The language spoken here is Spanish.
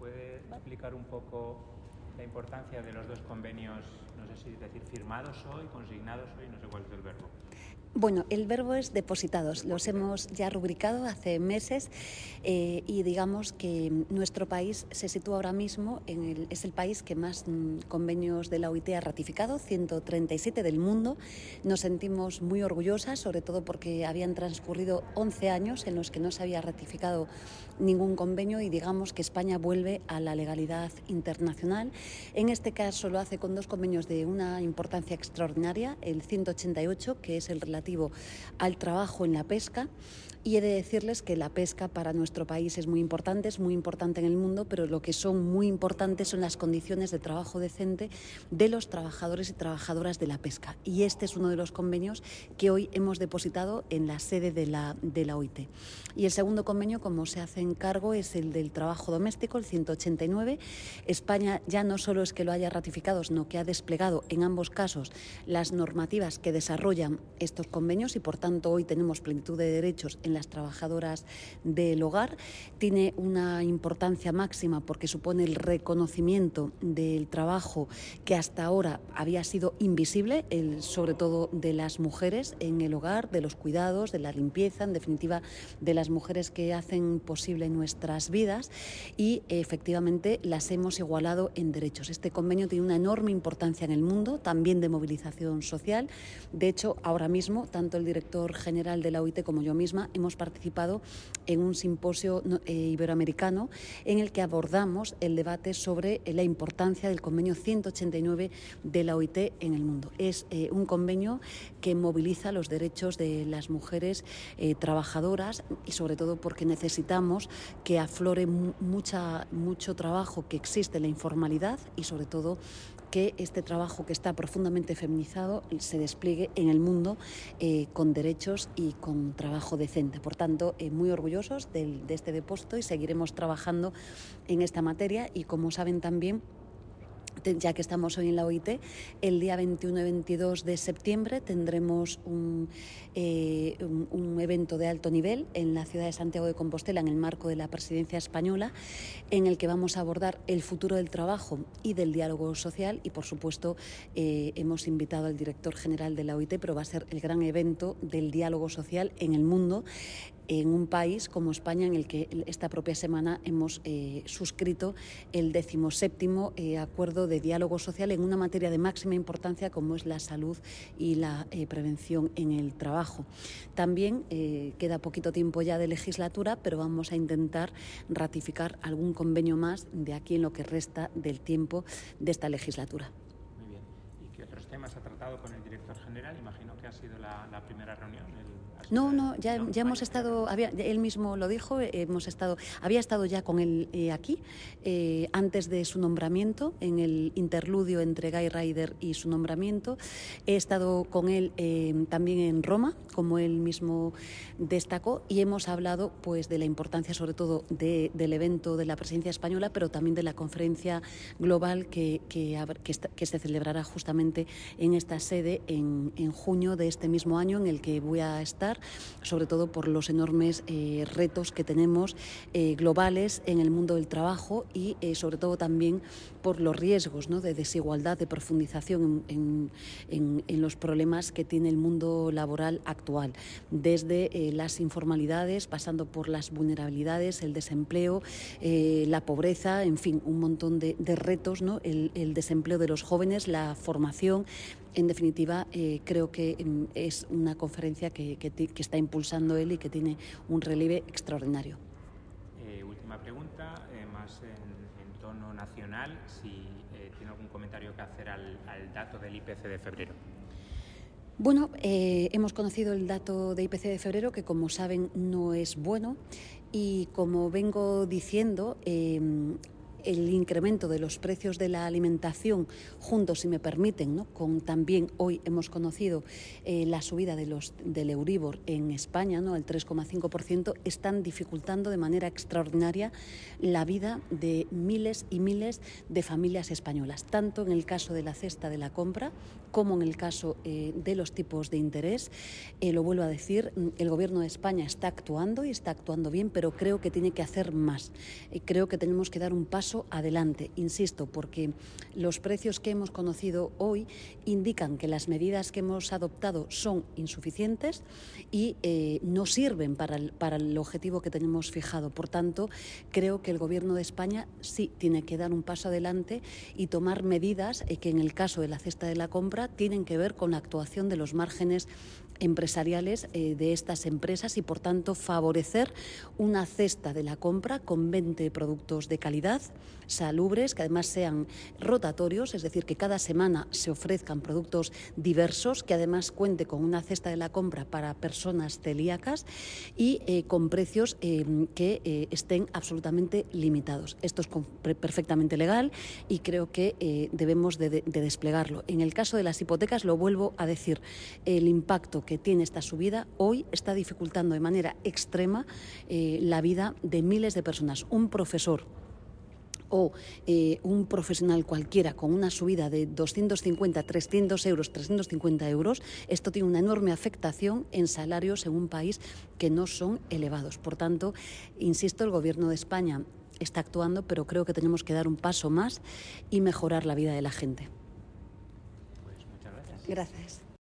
puede explicar un poco la importancia de los dos convenios, no sé si decir firmados hoy, consignados hoy, no sé cuál es el verbo? Bueno, el verbo es depositados. Los hemos ya rubricado hace meses y digamos que nuestro país se sitúa ahora mismo, es el país que más convenios de la OIT ha ratificado, 137 del mundo. Nos sentimos muy orgullosas, sobre todo porque habían transcurrido 11 años en los que no se había ratificado ningún convenio y digamos que España vuelve a la legalidad internacional. En este caso lo hace con dos convenios de una importancia extraordinaria, el 188, que es el relativo al trabajo en la pesca, y he de decirles que la pesca para nuestro país es muy importante en el mundo, pero lo que son muy importantes son las condiciones de trabajo decente de los trabajadores y trabajadoras de la pesca. Y este es uno de los convenios que hoy hemos depositado en la sede de la OIT. Y el segundo convenio, como se hace cargo, es el del trabajo doméstico, el 189. España ya no solo es que lo haya ratificado, sino que ha desplegado en ambos casos las normativas que desarrollan estos convenios y, por tanto, hoy tenemos plenitud de derechos en las trabajadoras del hogar. Tiene una importancia máxima porque supone el reconocimiento del trabajo que hasta ahora había sido invisible, sobre todo de las mujeres en el hogar, de los cuidados, de la limpieza, en definitiva, de las mujeres que hacen posible nuestras vidas, y efectivamente las hemos igualado en derechos. Este convenio tiene una enorme importancia en el mundo, también de movilización social. De hecho, ahora mismo, tanto el director general de la OIT como yo misma hemos participado en un simposio iberoamericano en el que abordamos el debate sobre la importancia del convenio 189 de la OIT en el mundo. Es un convenio que moviliza los derechos de las mujeres trabajadoras y sobre todo porque necesitamos que aflore mucho trabajo que existe en la informalidad y sobre todo que este trabajo que está profundamente feminizado se despliegue en el mundo con derechos y con trabajo decente. Por tanto, muy orgullosos de este depósito y seguiremos trabajando en esta materia y, como saben también, ya que estamos hoy en la OIT, el día 21 y 22 de septiembre tendremos un evento de alto nivel en la ciudad de Santiago de Compostela en el marco de la presidencia española, en el que vamos a abordar el futuro del trabajo y del diálogo social y, por supuesto, hemos invitado al director general de la OIT, pero va a ser el gran evento del diálogo social en el mundo, en un país como España, en el que esta propia semana hemos suscrito el 17º acuerdo de diálogo social en una materia de máxima importancia como es la salud y la prevención en el trabajo. También queda poquito tiempo ya de legislatura, pero vamos a intentar ratificar algún convenio más de aquí en lo que resta del tiempo de esta legislatura. Muy bien. ¿Y qué otros temas ha tratado con el director general? Imagino que ha sido la primera reunión. Ya hemos estado, él mismo lo dijo, había estado ya con él aquí, antes de su nombramiento, en el interludio entre Guy Ryder y su nombramiento. He estado con él también en Roma, como él mismo destacó, y hemos hablado pues de la importancia sobre todo del evento de la presidencia española, pero también de la conferencia global que se celebrará justamente en esta sede en junio de este mismo año, en el que voy a estar, sobre todo por los enormes retos que tenemos globales en el mundo del trabajo y sobre todo también por los riesgos, ¿no?, de desigualdad, de profundización en los problemas que tiene el mundo laboral actual, desde las informalidades, pasando por las vulnerabilidades, el desempleo, la pobreza, en fin, un montón de retos, ¿no?, el desempleo de los jóvenes, la formación. En definitiva, creo que es una conferencia que está impulsando él y que tiene un relieve extraordinario. Última pregunta, más en tono nacional, si tiene algún comentario que hacer al dato del IPC de febrero. Bueno, hemos conocido el dato de IPC de febrero, que como saben no es bueno, y como vengo diciendo, el incremento de los precios de la alimentación, juntos, si me permiten, ¿no?, con también hoy hemos conocido la subida del Euribor en España, ¿no?, al 3,5%, están dificultando de manera extraordinaria la vida de miles y miles de familias españolas, tanto en el caso de la cesta de la compra como en el caso de los tipos de interés. Lo vuelvo a decir, el Gobierno de España está actuando y está actuando bien, pero creo que tiene que hacer más. Creo que tenemos que dar un paso paso adelante, insisto, porque los precios que hemos conocido hoy indican que las medidas que hemos adoptado son insuficientes y no sirven para el objetivo que tenemos fijado. Por tanto, creo que el Gobierno de España sí tiene que dar un paso adelante y tomar medidas que en el caso de la cesta de la compra tienen que ver con la actuación de los márgenes empresariales de estas empresas y, por tanto, favorecer una cesta de la compra con 20 productos de calidad, salubres, que además sean rotatorios, es decir, que cada semana se ofrezcan productos diversos, que además cuente con una cesta de la compra para personas celíacas y con precios que estén absolutamente limitados. Esto es perfectamente legal y creo que debemos de desplegarlo. En el caso de las hipotecas, lo vuelvo a decir, el impacto que tiene esta subida hoy está dificultando de manera extrema la vida de miles de personas. Un profesor o un profesional cualquiera con una subida de 250, 300 euros, 350 euros, esto tiene una enorme afectación en salarios en un país que no son elevados. Por tanto, insisto, el Gobierno de España está actuando, pero creo que tenemos que dar un paso más y mejorar la vida de la gente. Pues muchas gracias. Gracias.